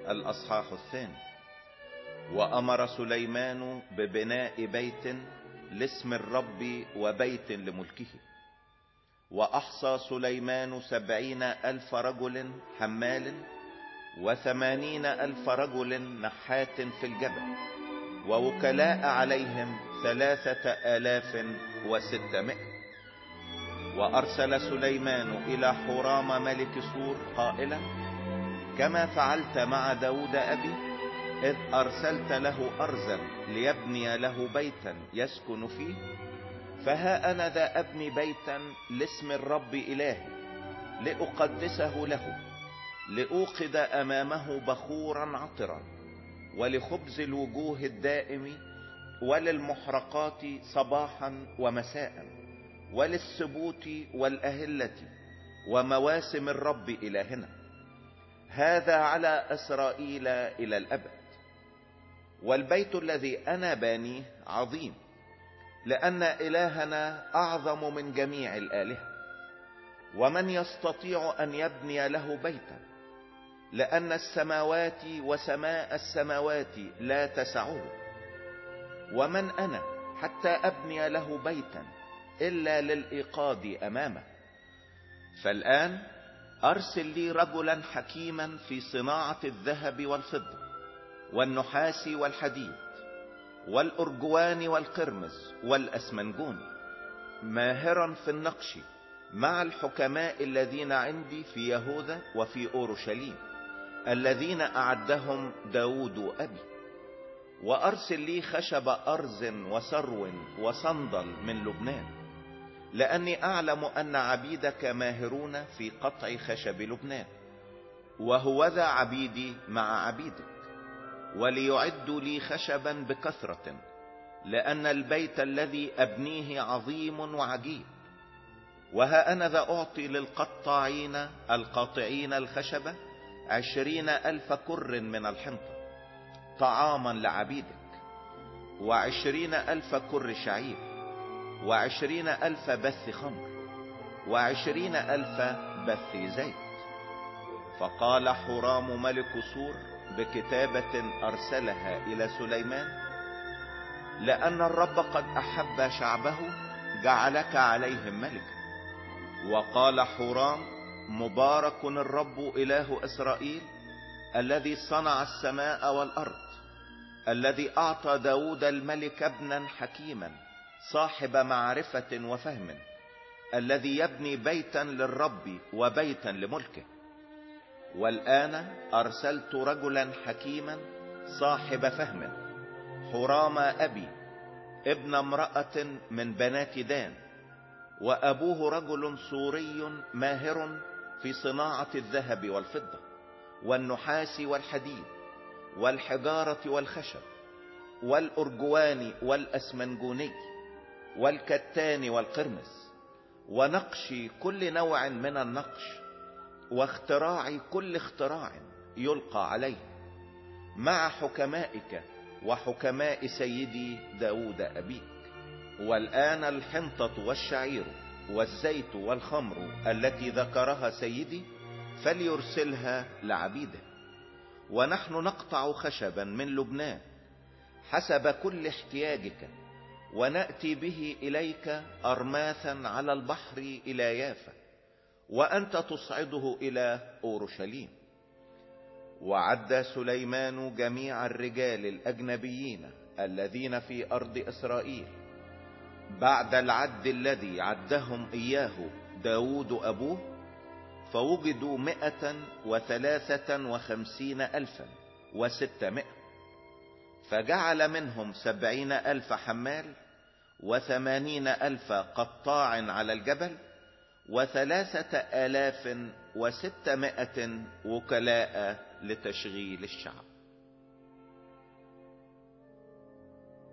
الأصحاح 2. وأمر سليمان ببناء بيت لاسم الرب وبيت لملكه. وأحصى سليمان 70,000 رجل حمال 80,000 رجل نحات في الجبل، ووكلاء عليهم 3,600. وأرسل سليمان إلى حورام ملك سور قائلا: كما فعلت مع داود أبي إذ أرسلت له أرزا ليبني له بيتا يسكن فيه، فها أنا ذا أبني بيتا لاسم الرب إلهي لأقدسه له، لأوقد أمامه بخورا عطرا، ولخبز الوجوه الدائم، وللمحرقات صباحا ومساء، وللسبوت والأهلة ومواسم الرب إلهنا. هذا على إسرائيل إلى الأبد. والبيت الذي أنا بانيه عظيم، لأن إلهنا أعظم من جميع الآلهة، ومن يستطيع أن يبني له بيتا؟ لأن السماوات وسماء السماوات لا تسعه. ومن أنا حتى أبني له بيتا إلا للإيقاظ أمامه؟ فالآن أرسل لي رجلا حكيما في صناعة الذهب والفضة والنحاس والحديد والأرجوان والقرمز والأسمنجون، ماهرا في النقش مع الحكماء الذين عندي في يهوذا وفي أورشليم، الذين أعدهم داود أبي. وأرسل لي خشب أرز وسرو وصندل من لبنان، لأني أعلم أن عبيدك ماهرون في قطع خشب لبنان، وهوذا عبيدي مع عبيدك. وليعدوا لي خشبا بكثرة، لأن البيت الذي أبنيه عظيم وعجيب. وها أنا ذا أعطي للقطاعين القاطعين الخشبة 20,000 كر من الحنطة طعاما لعبيدك، 20,000 كر شعير، 20,000 بث خمر، 20,000 بث زيت. فقال حورام ملك سور بكتابة أرسلها إلى سليمان: لأن الرب قد أحب شعبه جعلك عليهم ملكا. وقال حورام: مبارك الرب إله إسرائيل الذي صنع السماء والأرض، الذي أعطى داود الملك ابنا حكيما صاحب معرفة وفهم، الذي يبني بيتا للرب وبيتا لملكه. والآن أرسلت رجلا حكيما صاحب فهم، حورام أبي ابن امرأة من بنات دان، وأبوه رجل سوري ماهر في صناعة الذهب والفضة والنحاس والحديد والحجارة والخشب والأرجوان والأسمنجوني والكتان والقرمز، ونقش كل نوع من النقش، واختراع كل اختراع يلقى عليه، مع حكمائك وحكماء سيدي داود أبيك. والآن الحنطة والشعير والزيت والخمر التي ذكرها سيدي فليرسلها لعبيده، ونحن نقطع خشبا من لبنان حسب كل احتياجك، ونأتي به إليك أرماثا على البحر إلى يافا، وأنت تصعده إلى أورشليم. وعد سليمان جميع الرجال الأجنبيين الذين في أرض إسرائيل بعد العد الذي عدهم إياه داود أبوه، فوجدوا 153,600. فجعل منهم 70,000 حمال، 80,000 قطاع على الجبل، 3,600 وكلاء لتشغيل الشعب.